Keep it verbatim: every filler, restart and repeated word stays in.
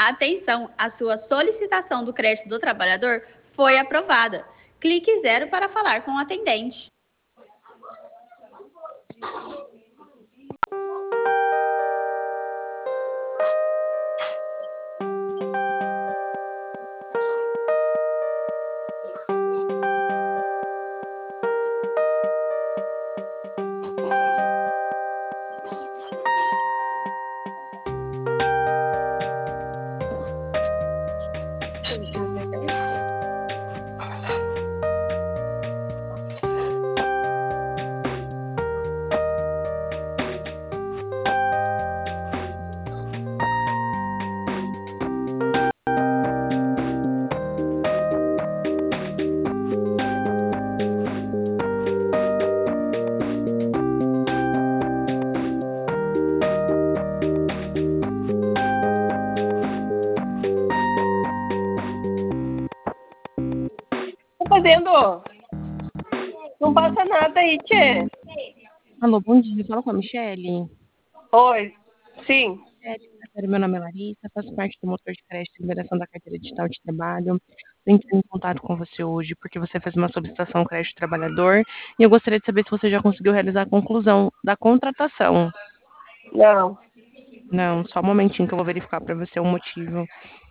Atenção, a sua solicitação do crédito do trabalhador foi aprovada. Clique zero para falar com o atendente. Fazendo? Não passa nada aí, tchê. Alô, bom dia. Fala com a Michele. Oi, sim. Meu nome é Larissa, faço parte do motor de crédito e liberação da carteira digital de trabalho. Estou entrando em contato com você hoje porque você fez uma solicitação ao crédito trabalhador e eu gostaria de saber se você já conseguiu realizar a conclusão da contratação. Não. Não, só um momentinho que eu vou verificar para você o motivo.